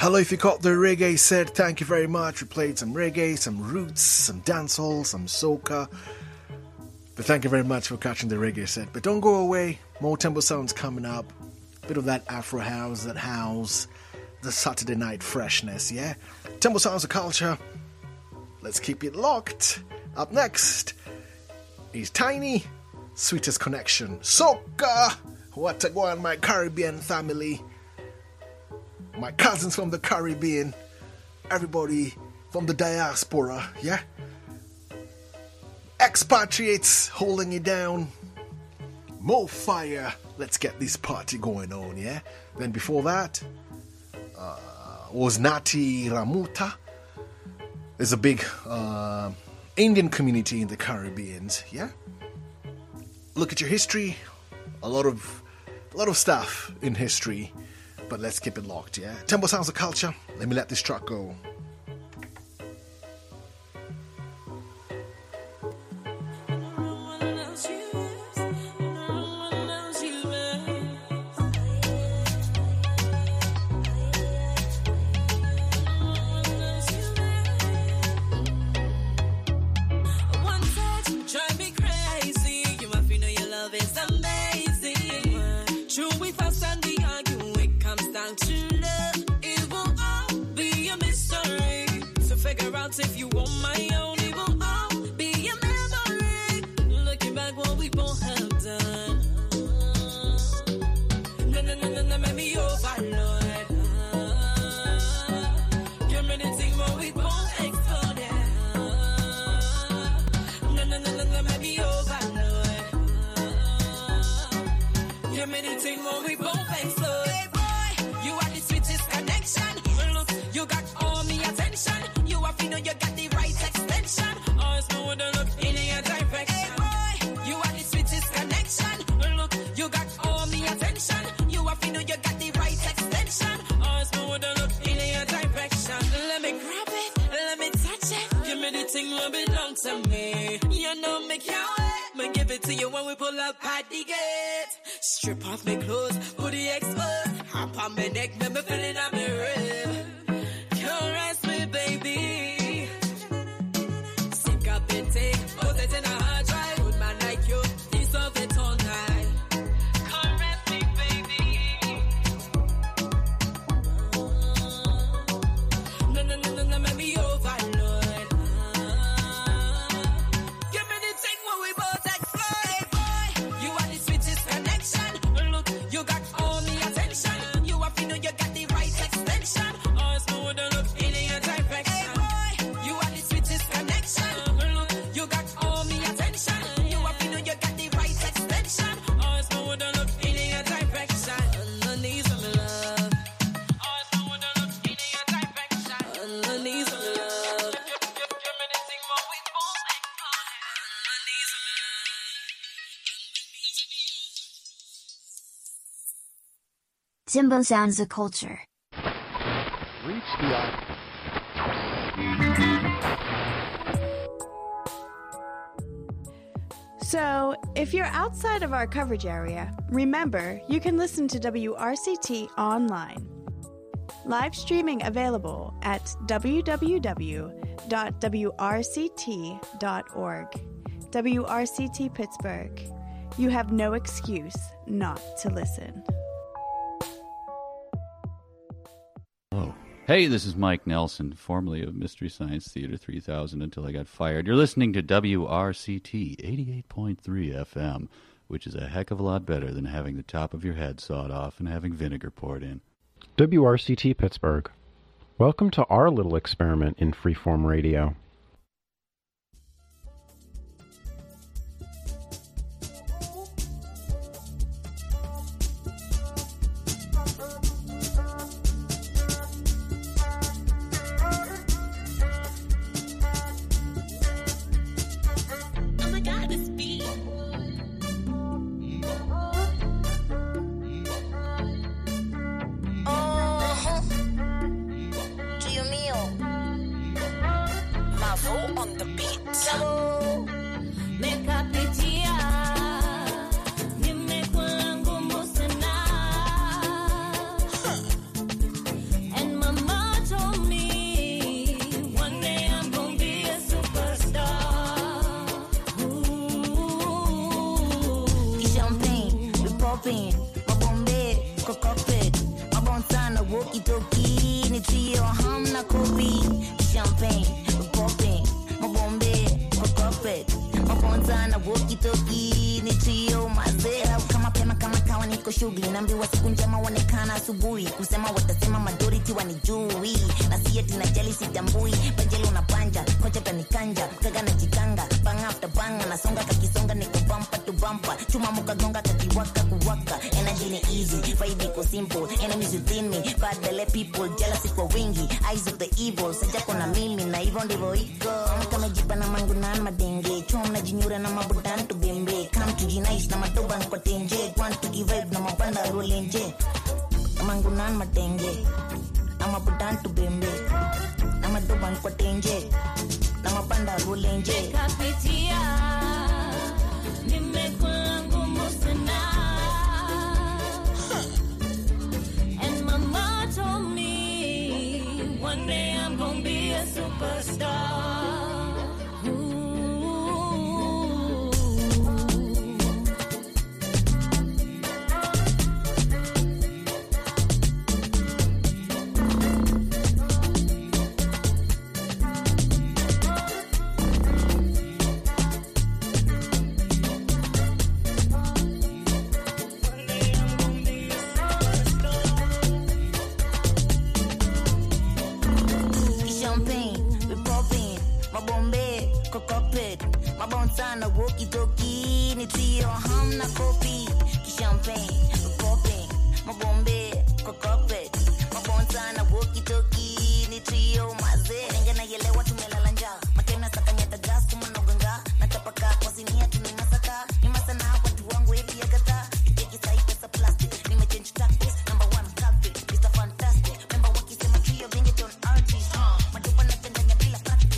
Hello, if you caught the reggae set, thank you very much. We played some reggae, some roots, some dancehall, some soca. But thank you very much for catching the reggae set. But don't go away, more tempo sounds coming up. Bit of that Afro house, that house, the Saturday night freshness, yeah? Tempo sounds of culture. Let's keep it locked. Up next is Tiny, Sweetest Connection. Soca! What a go on, my Caribbean family. My cousins from the Caribbean. Everybody from the diaspora, yeah? Expatriates holding it down. More fire. Let's get this party going on, yeah? Then before that was Nati Ramuta. There's a big Indian community in the Caribbean, yeah? Look at your history. A lot of stuff in history. But let's keep it locked, yeah? Tempo sounds of culture. Let me let this track go. If you want my own, it will all be a memory. Looking back, what we both have done. No, make me overload. Give me the thing what we both exploded. No, make me overload. Give me the thing what we both exploded. Hey boy, you are the sweetest connection. Look, you got all me attention. You know you got the right extension. Always know what to look in your direction. Hey boy, you are the sweetest connection. Look, you got all the attention. You have to know you got the right extension. Always know what to look in your direction. Let me grab it, let me touch it. Give me the thing what belong to me. You know me can't wait. Me give it to you when we pull up at the gate. Strip off my clothes, put the exposed. Hop on my neck, make me feel it on my rib. Caress me, baby. Put it in a hard drive. Good man like you, deserve it all night. Caress me, baby. No, make me overload. Give me the thing when we both explode. Hey boy, you are the sweetest connection. Look, you got all the attention. You have to know you got the right extension. Always know what to look in your direction. Hey boy, you are the sweetest connection. You got all me attention. You have to know you got the right extension. Always know what to look in your direction. Underneath of my love. Always know what to look in your direction. Underneath of my love. Give me the thing what we both explode. Underneath of my love. Timbo sounds of culture. Reach the So, if you're outside of our coverage area, remember you can listen to WRCT online. Live streaming available at www.wrct.org. WRCT Pittsburgh. You have no excuse not to listen. Hey, this is Mike Nelson, formerly of Mystery Science Theater 3000 until I got fired. You're listening to WRCT 88.3 FM, which is a heck of a lot better than having the top of your head sawed off and having vinegar poured in. WRCT Pittsburgh. Welcome to our little experiment in freeform radio. And my mom popping, mabombe, kokopet, mabonsana, walkie-talkie, ni trio, hamna kopi, champagne, popping, mabombe, kokopet, mabonsana, walkie-talkie, ni trio, mazera, kama pema kama kawa niko shughuli, naambiwa siku njema wanekana asubuhi, kusema watasema majority wanijui, na si eti najali sitambui, panjelo na panja, kocha tanikanja, kaga na jikanga, bang after bang, nasonga kakisonga niko bumper to bumper, chuma mukagonga kakiwaka kuwaka, energy ni easy, vibe iko simple, enemies within me, bad belly people, jealousy kwa wingi, eyes of the evil, sajako na mimi, na hivyo ndivyo iko, kama jipa na mangu na madenge, chuma na jinyura na mabudan to bembe, come to G-Nice na madoba kwa tenje, want to give vibe na mapanda rolenje, na mangu na madenge, na mabudan to bembe, na madoba kwa tenje, na mapanda rolenje. Kapitia, nimekula ngumu sana. And my mom told me, one day I'm gonna be a superstar. Mabonsana, walkie-talkie, ni trio, hamna kopi, champagne, popping, mabombe, kokopet, mabonsana, walkie-talkie, ni trio, maze, nenge na yelewa tumelala njaa, matena sakanyata gas, kumanoganga, natapaka kwa sinia tuninasaka, ni masana watu wangu hivi ya gata, ikeki sai pesa plastic, nimechange tactics, number one culprit, Mr. Fantastic, member wakisema trio, bring it on artist, madupa na tendanya bila practice,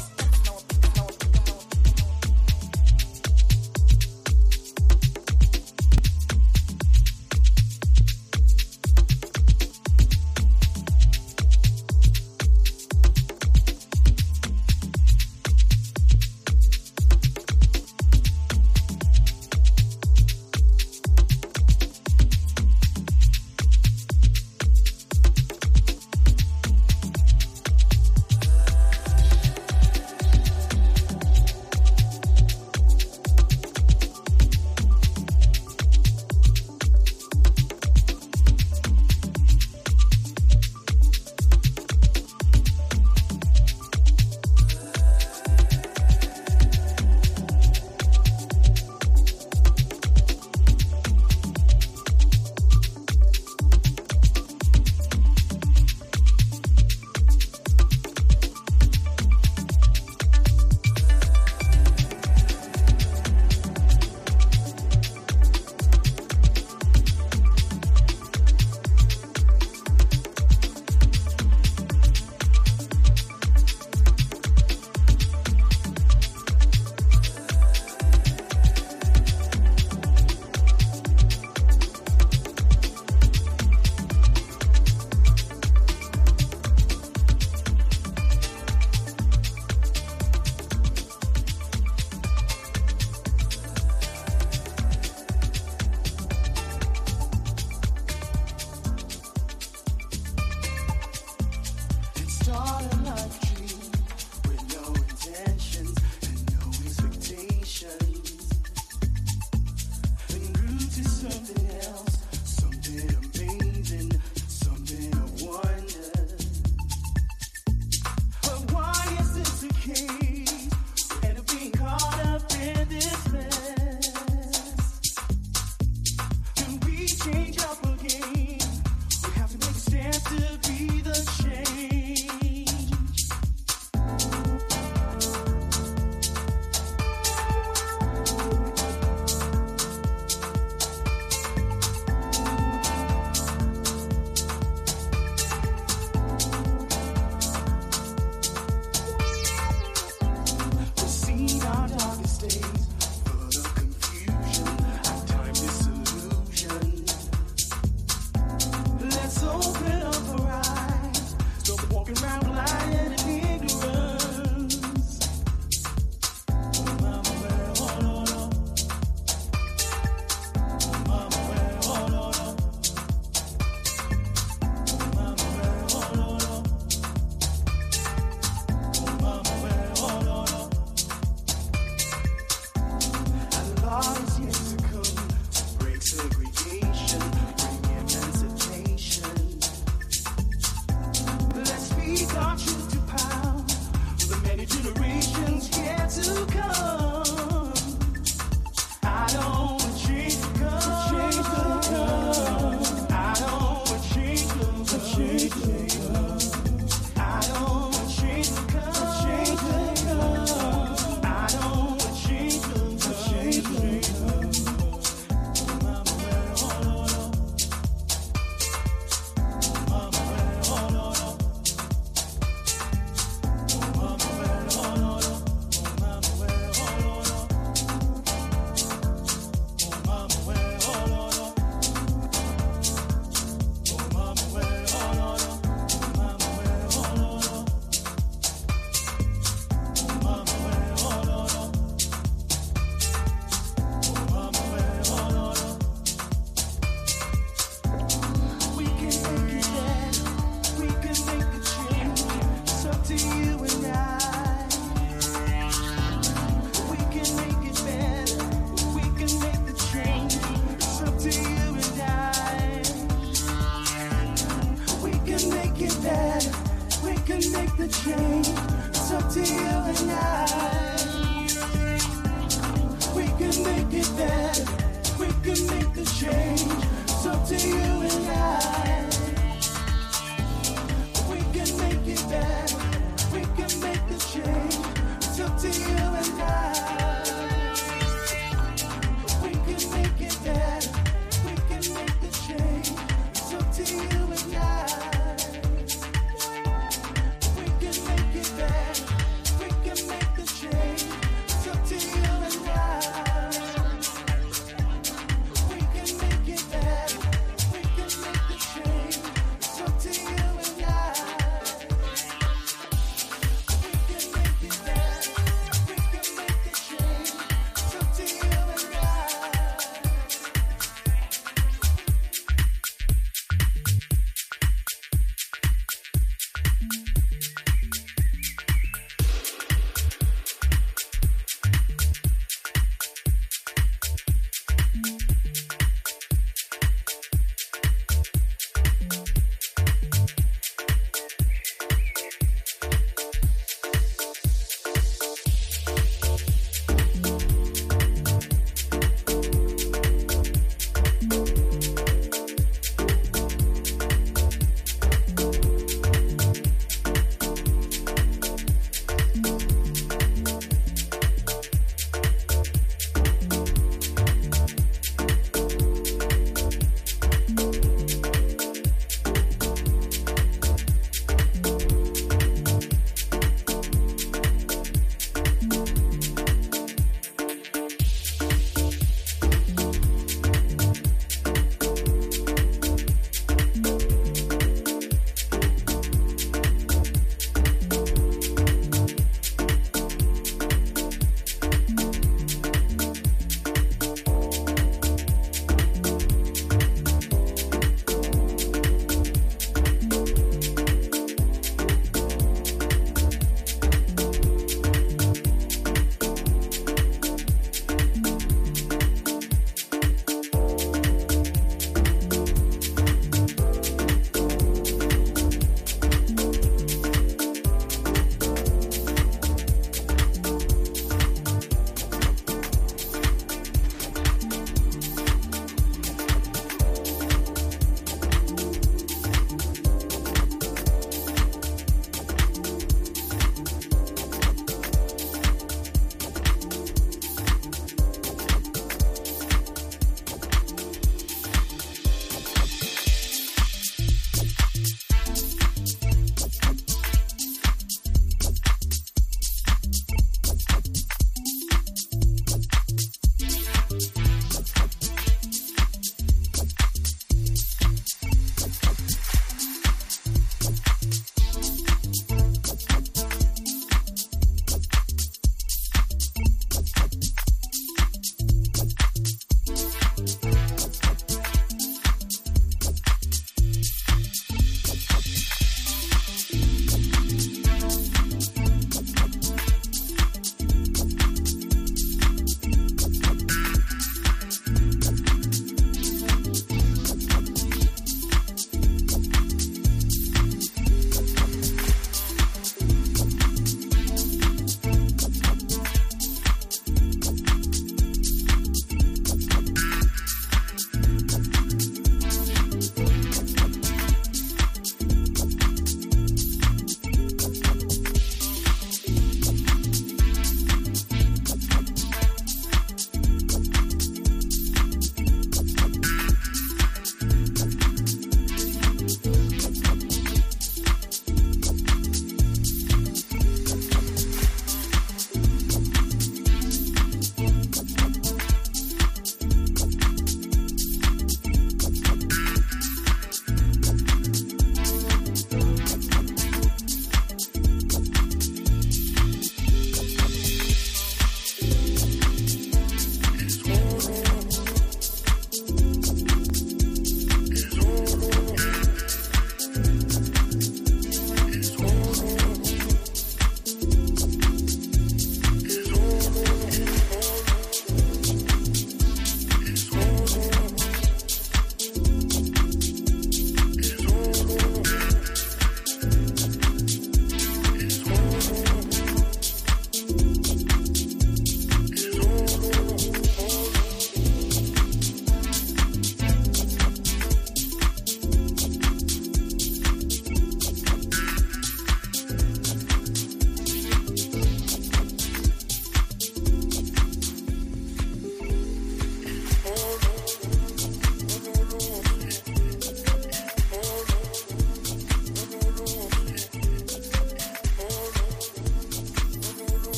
and I. We can make it better. We can make the change. It's up to you and I. We can make it better. We can make the change. It's up to you and I. We can make it better. We can make the change. It's up to you and I. We can make it better. We can make the change.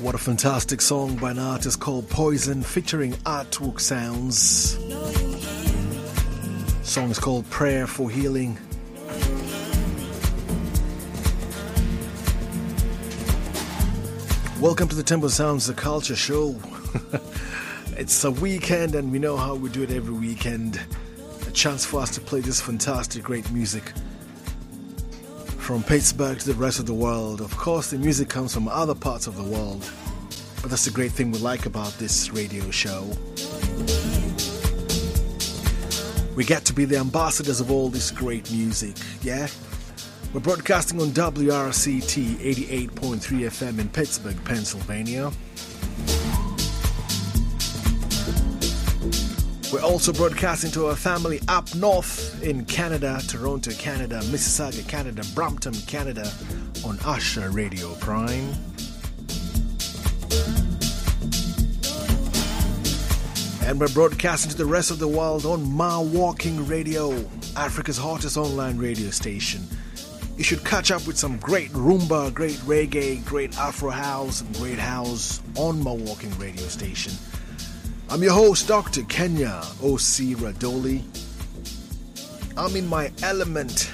What a fantastic song by an artist called Poison featuring Artwork Sounds. Song is called Prayer for Healing. Welcome to the Temple Sounds The Culture Show. It's a weekend and we know how we do it every weekend. A chance for us to play this fantastic, great music from Pittsburgh to the rest of the world. Of course, the music comes from other parts of the world, but that's the great thing we like about this radio show. We get to be the ambassadors of all this great music, yeah? We're broadcasting on WRCT 88.3 FM in Pittsburgh, Pennsylvania. We're also broadcasting to our family up north in Canada, Toronto, Canada, Mississauga, Canada, Brampton, Canada on Usher Radio Prime. And we're broadcasting to the rest of the world on Ma Walking Radio, Africa's hottest online radio station. You should catch up with some great rumba, great reggae, great Afro house, and great house on Ma Walking Radio station. I'm your host, Dr. Kenya O.C. Radoli. I'm in my element.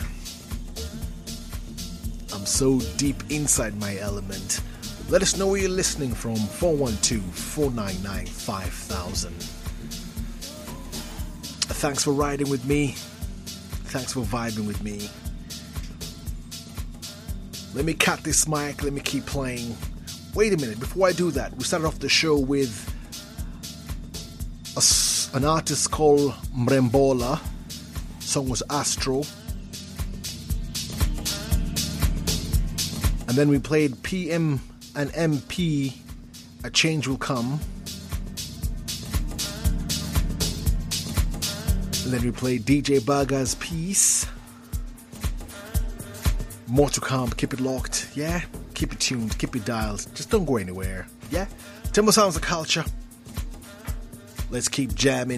I'm so deep inside my element. Let us know where you're listening from. 412-499-5000. Thanks for riding with me. Thanks for vibing with me. Let me cut this mic. Let me keep playing. Wait a minute. Before I do that, we started off the show with an artist called Mrembola. Song was Astro. And then we played PM and MP, A Change Will Come. And then we played DJ Baga's Peace. More to come. Keep it locked. Yeah? Keep it tuned. Keep it dialed. Just don't go anywhere. Yeah? Temple Sounds The Culture. Let's keep jamming.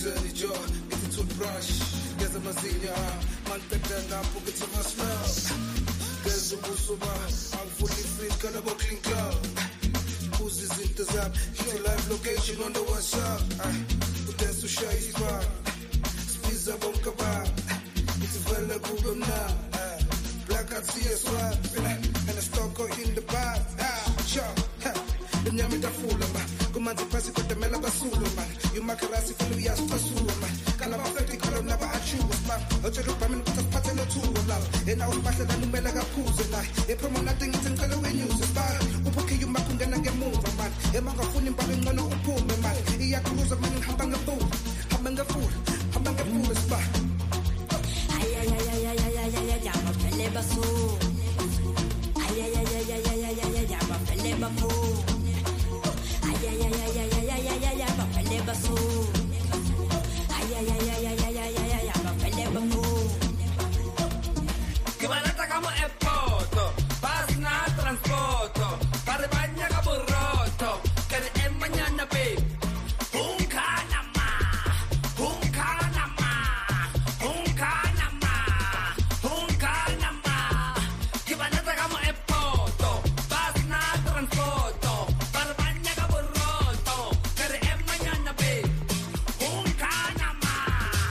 dirty jaw, get a toothbrush, get a mazinha, man better now, get a smell. There's a busuma, I'm fully fit, gonna go clean club. Who's this intazam? Your live location on the WhatsApp. There's a shy spot, squeeze a bunker bar. It's a fella Google now. Black at CSY, and a stalker in the bar. Chop, the Yamida Fulama. Come on, the pass it for the Melaba Sulaman. You macarasi for the Yasta Sulaman. Calabafetti color never at you, man. A Jerusalem with a pattern or two of love. And I was better than the Melaga Pools and I. A promo nothing is in color when you bar. Upoki, you Makungana get moved, man. A Magafuni Baring on a pool, man. Yakuza man, Habanga Fool. Habanga Fool. Habanga Fool is back. Gimana tak kamu foto, pas na transporto, para banyak kamu roto, kare emanya nabe, hungkanama, hungkanama, hungkanama, hungkanama. Gimana tak kamu foto, pas na transporto, para banyak kamu roto, kare emanya nabe, hungkanama.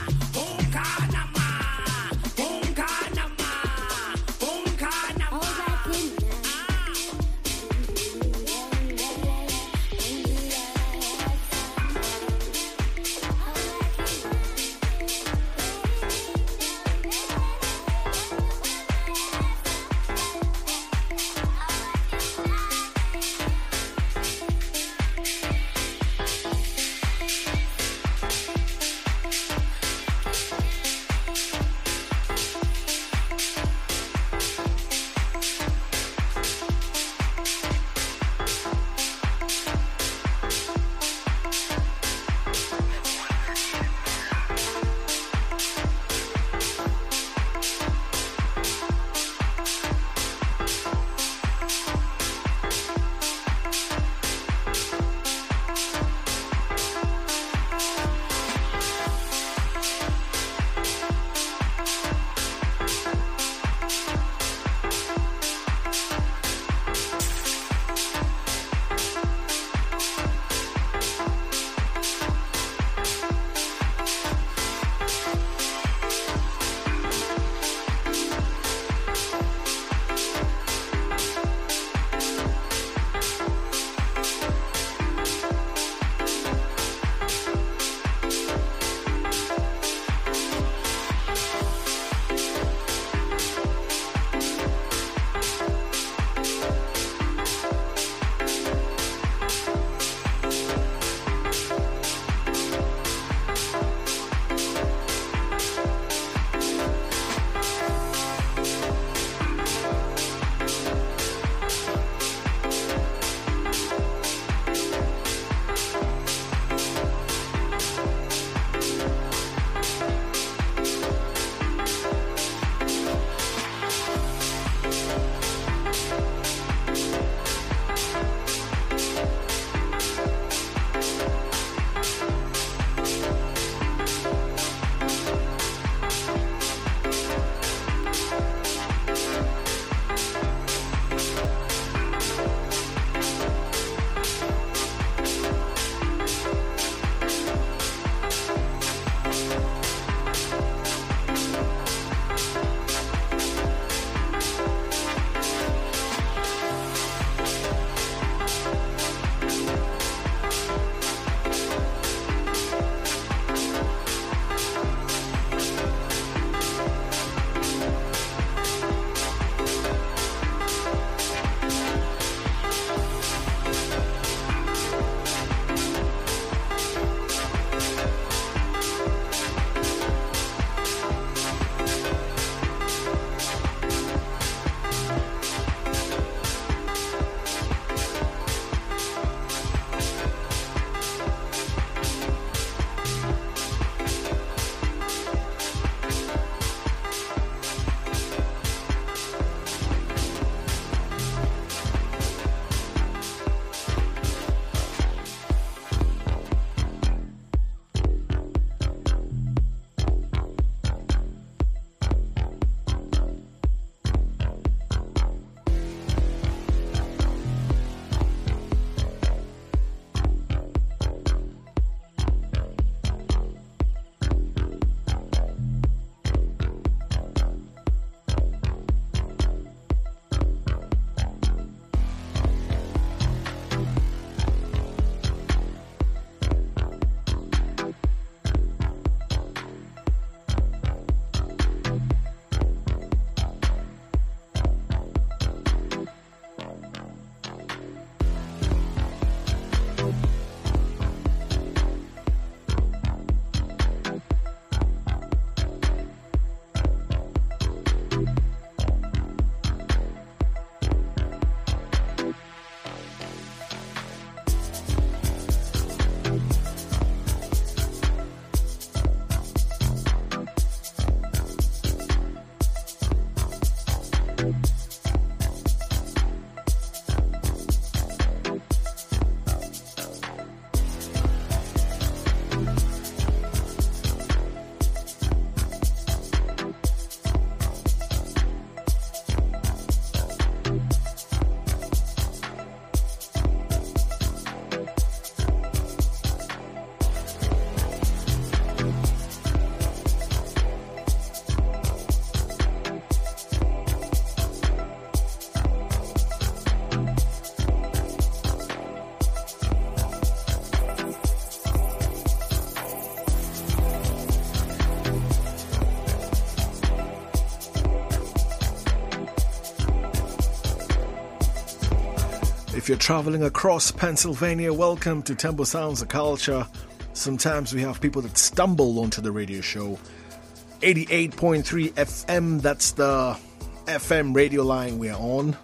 If you're traveling across Pennsylvania, welcome to Tempo Sounds of Culture. Sometimes we have people that stumble onto the radio show. 88.3 FM, that's the FM radio line we're on.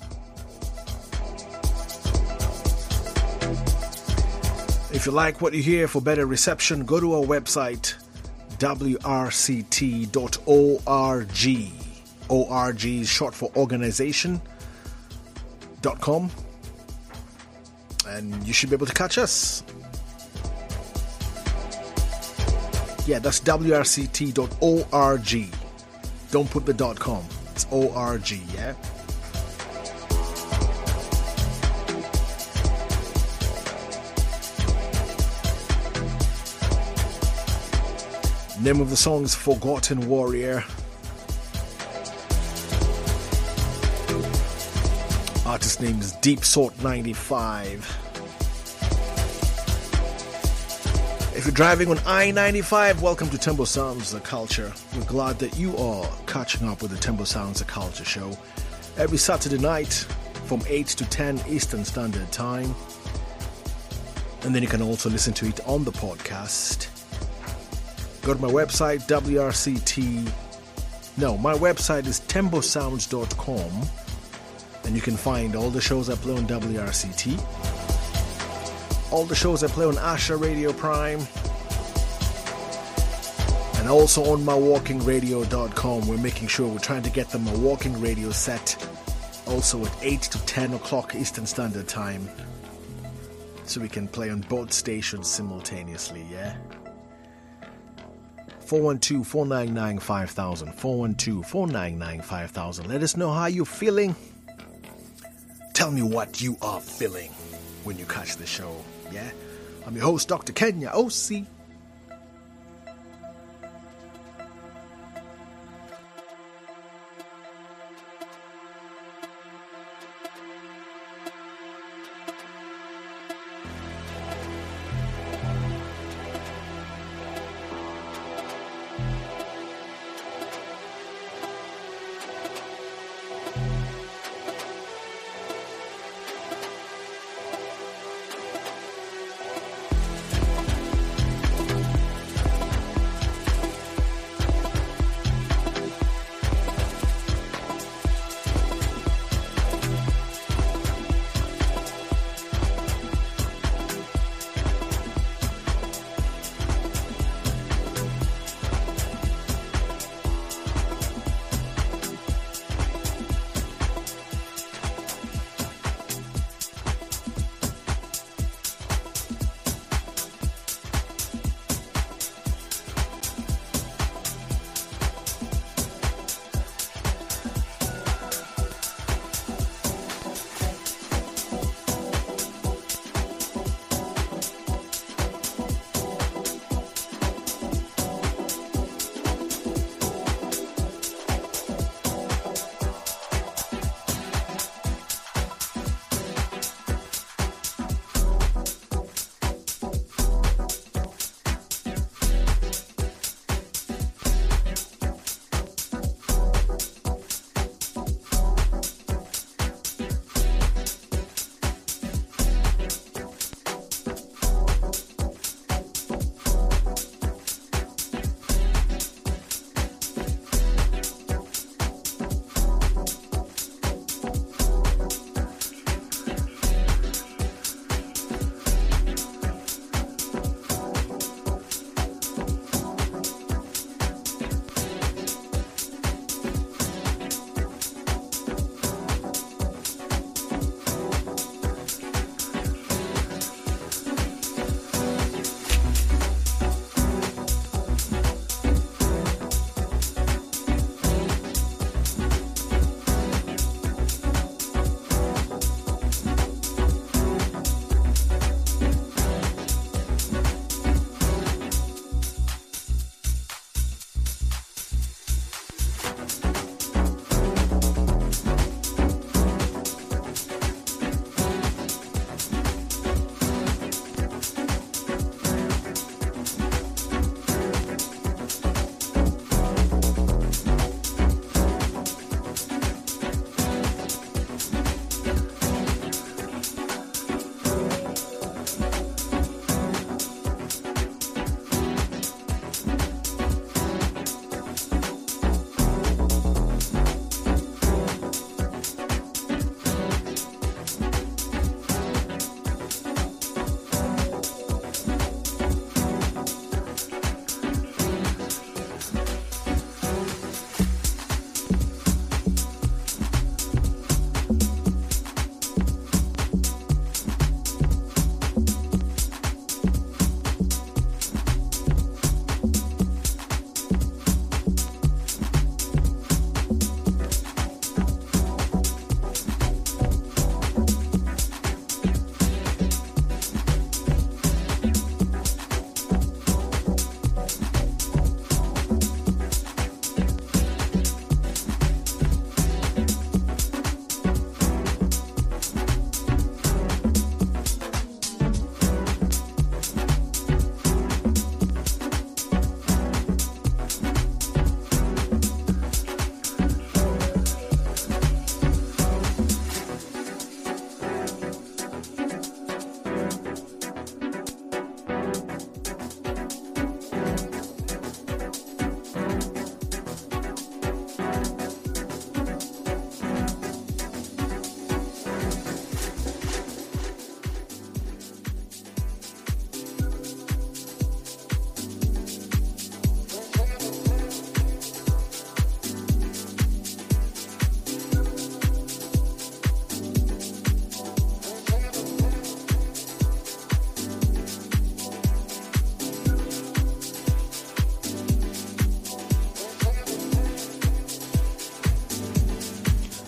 If you like what you hear, for better reception, go to our website, wrct.org. ORG is short for organization.com. And you should be able to catch us. Yeah, that's wrct.org. Don't put the .com. It's ORG, yeah? Name of the song is Forgotten Warrior. Artist name is Deep Sort 95. If you're driving on I-95, welcome to Tempo Sounds of Culture. We're glad that you are catching up with the Tempo Sounds of Culture show every Saturday night from 8 to 10 Eastern Standard Time. And then you can also listen to it on the podcast. Go to my website, my website is temposounds.com. And you can find all the shows I play on WRCT, all the shows I play on Asha Radio Prime, and also on mywalkingradio.com. We're making sure we're trying to get the My Walking Radio set also at 8 to 10 o'clock Eastern Standard Time, so we can play on both stations simultaneously, yeah? 412-499-5000, 412-499-5000. Let us know how you're feeling. Tell me what you are feeling when you catch the show, yeah? I'm your host, Dr. Kenya OC.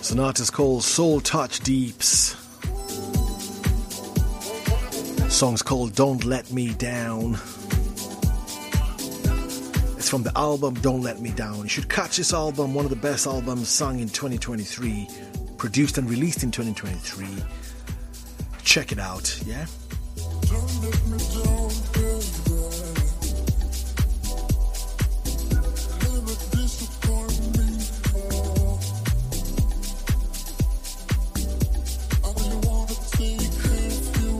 It's an artist called Soul Touch Deeps. Song's called Don't Let Me Down. It's from the album Don't Let Me Down. You should catch this album, one of the best albums sung in 2023, produced and released in 2023. Check it out, yeah? Don't let me down, baby. Never disappoint me. I really wanna take care of you.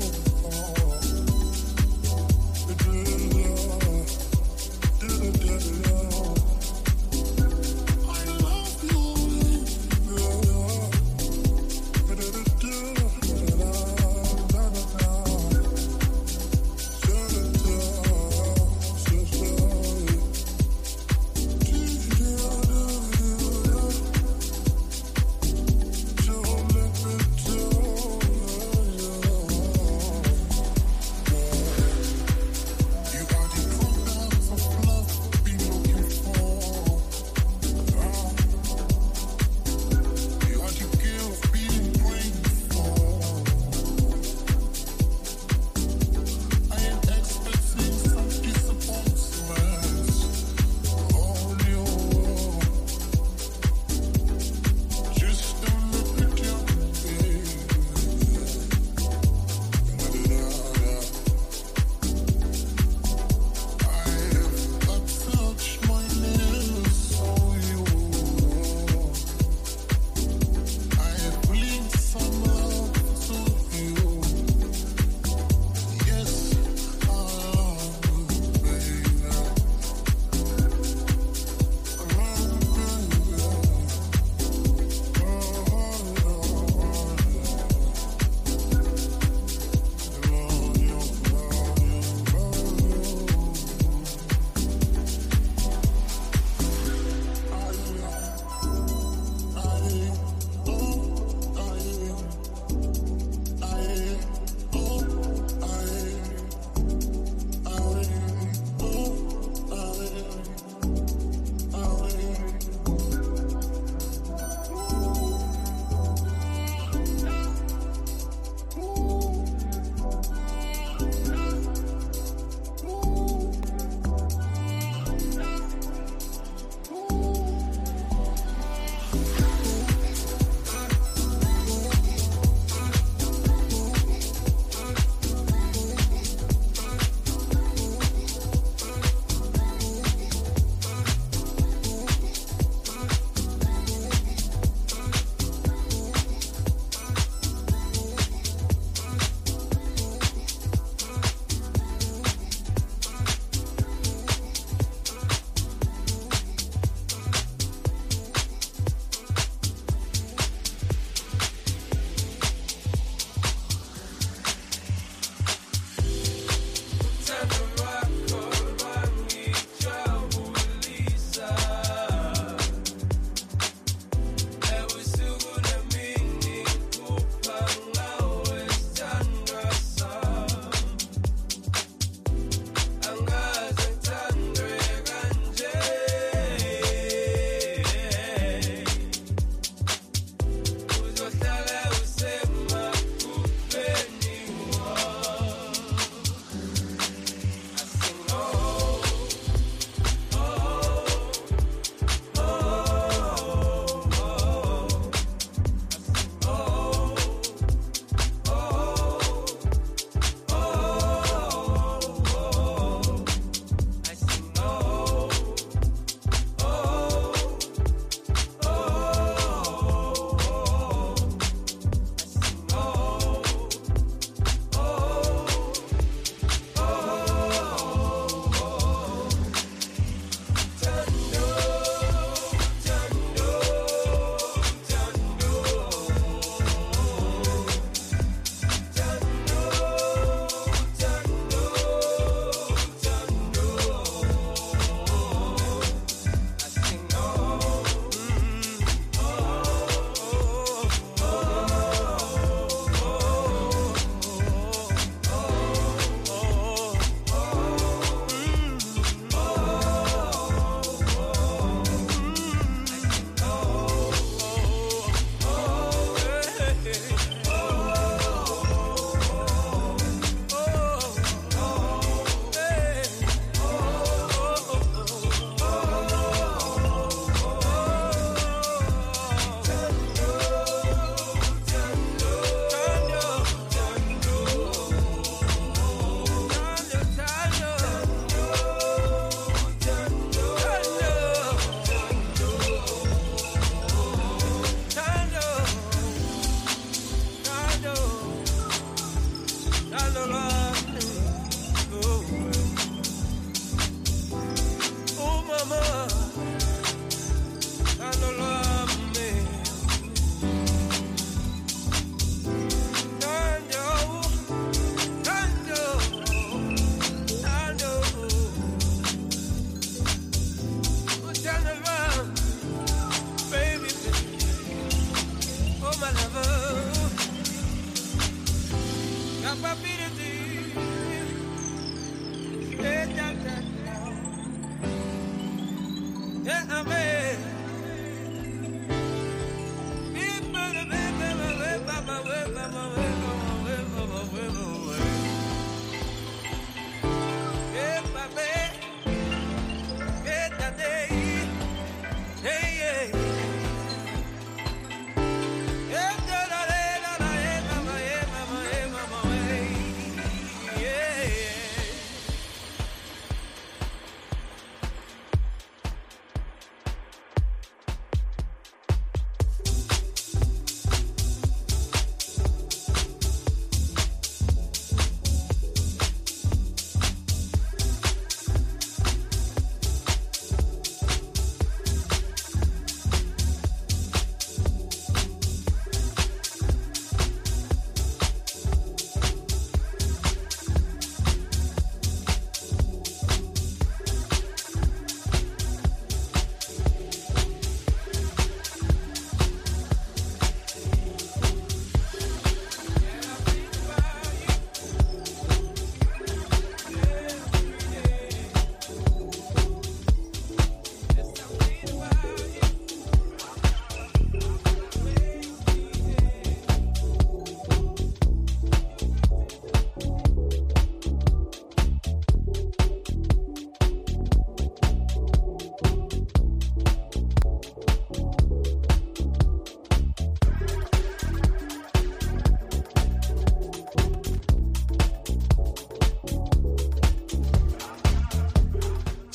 I love you. Just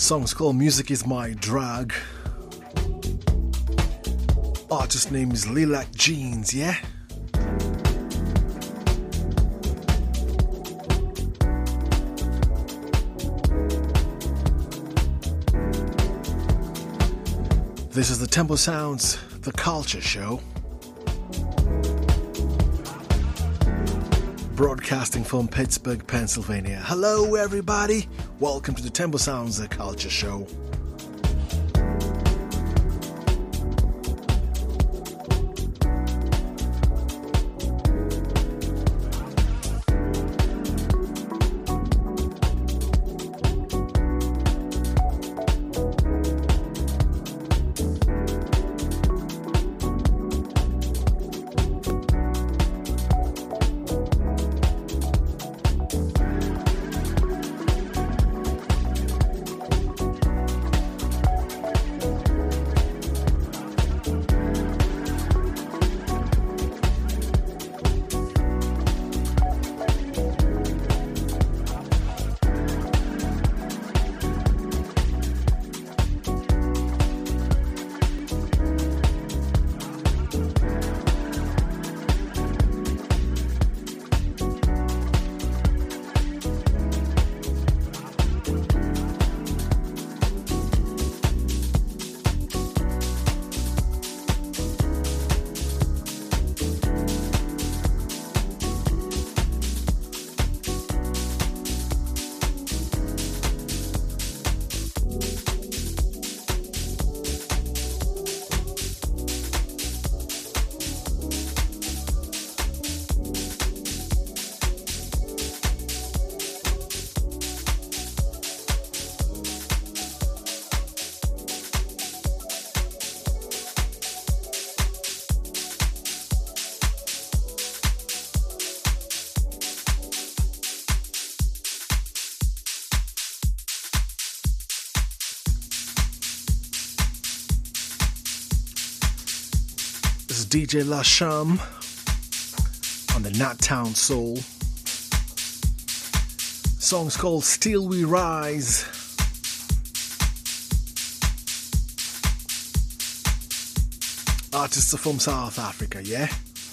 Song's called Music Is My Drug. Artist name is Lilac Jeans, yeah? This is the Temple Sounds, the Culture Show. Broadcasting from Pittsburgh, Pennsylvania. Hello, everybody. Welcome to the Temple Sounds, the Culture Show. DJ Lasham on the Nat Town Soul. Song's called Still We Rise. Artists are from South Africa, yeah?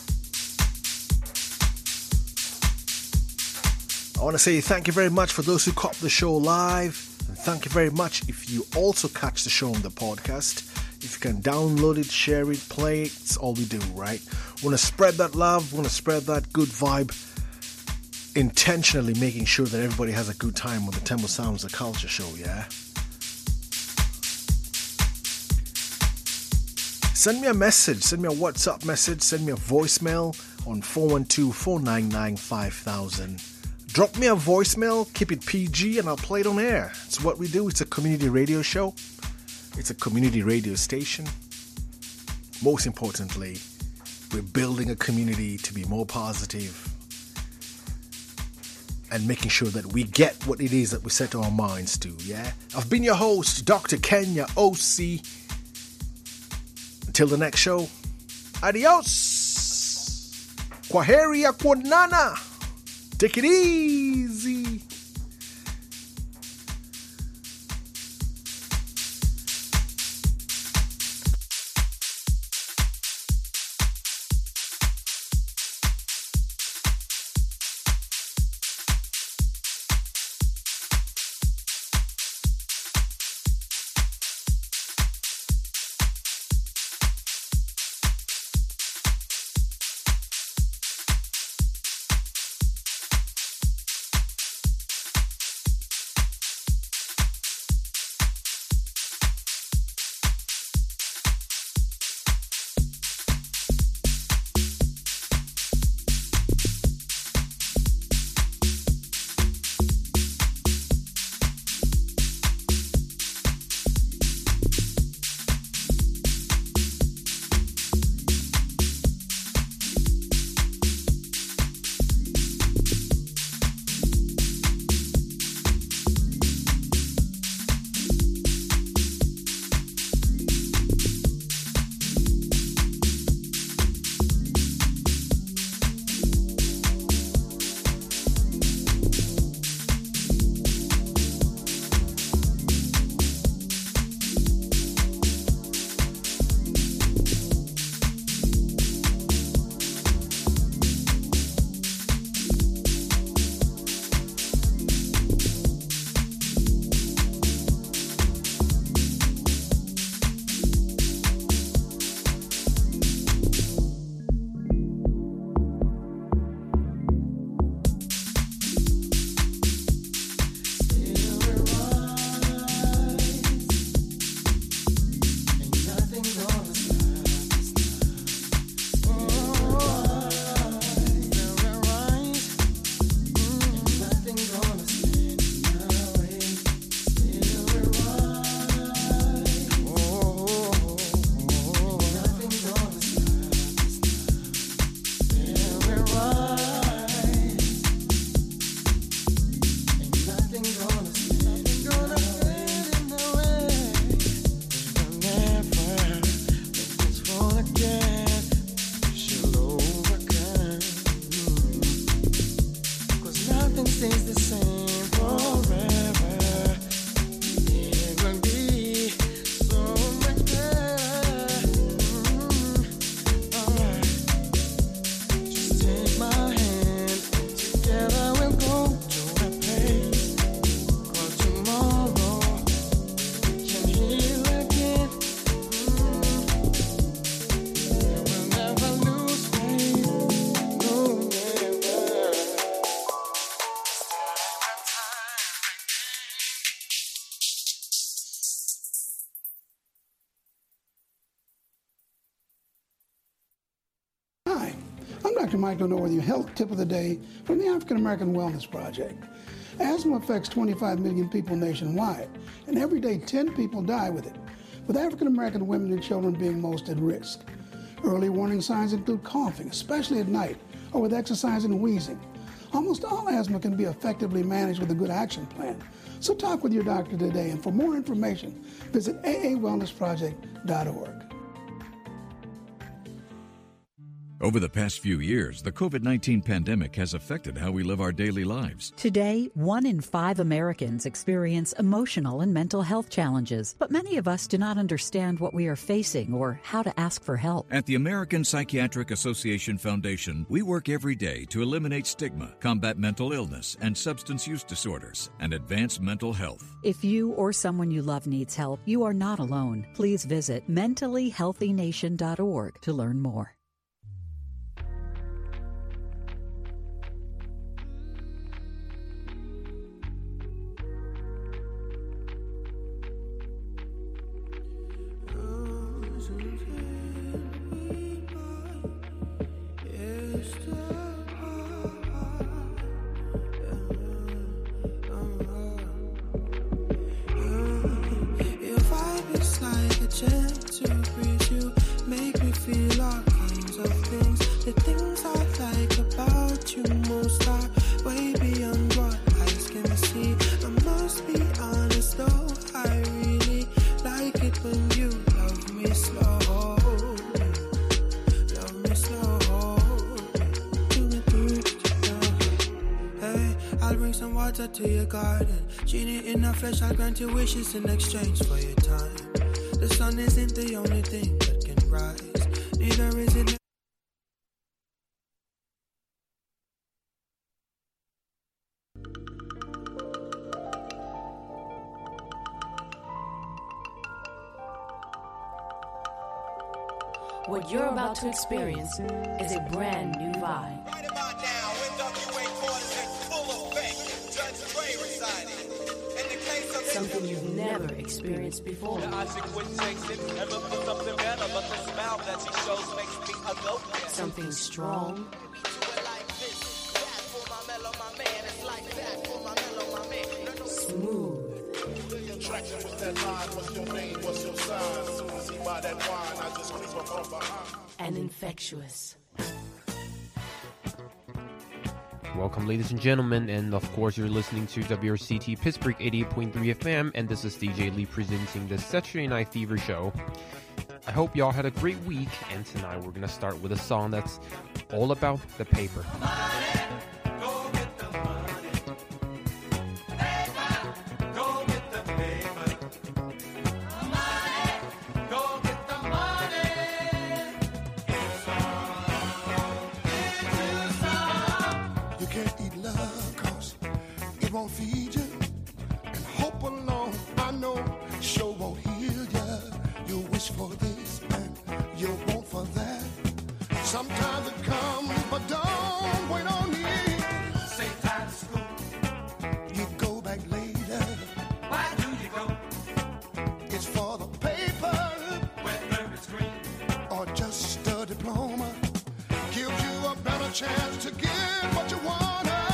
I want to say thank you very much for those who caught the show live, and thank you very much if you also catch the show on the podcast. If you can download it, share it, play it, it's all we do, right? We want to spread that love, we want to spread that good vibe, intentionally making sure that everybody has a good time on the Temple Sounds, the Culture Show, yeah? Send me a message, send me a WhatsApp message, send me a voicemail on 412-499-5000. Drop me a voicemail, keep it PG, and I'll play it on air. It's what we do, it's a community radio show. It's a community radio station. Most importantly, we're building a community to be more positive and making sure that we get what it is that we set our minds to, yeah? I've been your host, Dr. Kenya OC. Until the next show, adios! Kwaheri ya kuonana! Take it easy! Hi, I'm Dr. Michael North, your health tip of the day from the African American Wellness Project. Asthma affects 25 million people nationwide, and every day 10 people die with it, with African American women and children being most at risk. Early warning signs include coughing, especially at night, or with exercise and wheezing. Almost all asthma can be effectively managed with a good action plan. So talk with your doctor today, and for more information, visit aawellnessproject.org. Over the past few years, the COVID-19 pandemic has affected how we live our daily lives. Today, 1 in 5 Americans experience emotional and mental health challenges, but many of us do not understand what we are facing or how to ask for help. At the American Psychiatric Association Foundation, we work every day to eliminate stigma, combat mental illness and substance use disorders, and advance mental health. If you or someone you love needs help, you are not alone. Please visit mentallyhealthynation.org to learn more. To your garden, genie in the flesh, I'll grant your wishes in exchange for your time. The sun isn't the only thing that can rise, neither is it. What you're about to experience is a brand new vibe. Right about now, NWA quarters in full effect. Judge Dre residing. In the case of something you've never experienced before. The Isaac was chasing, never for something better, but the smile that he shows makes me a go-getter. Something strong. Smooth. And infectious. Welcome, ladies and gentlemen, and of course you're listening to WRCT Pittsburgh 88.3 FM, and this is DJ Lee presenting the Saturday Night Fever Show. I hope y'all had a great week, and tonight we're gonna start with a song that's all about the paper. Won't feed you, and hope alone, I know, sure won't heal ya. You wish for this and you want for that. Sometimes it comes, but don't wait on it. Say time to school, you go back later. Why do you go? It's for the paper, whether it's green or just a diploma. Gives you a better chance to get what you want.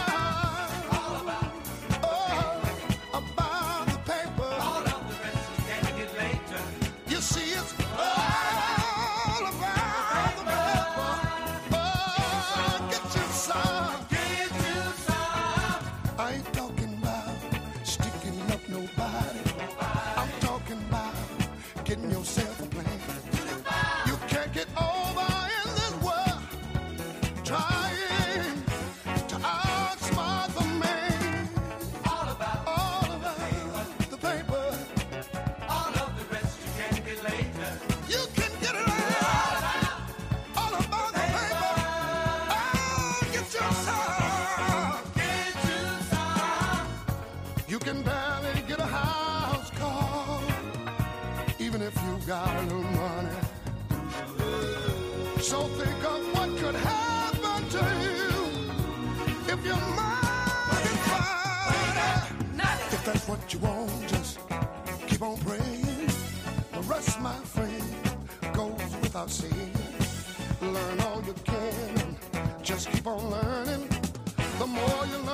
Got a little money, so think of what could happen to you if your mind is fine. If that's what you want, just keep on praying. The rest, my friend, goes without saying. Learn all you can just keep on learning. The more you learn,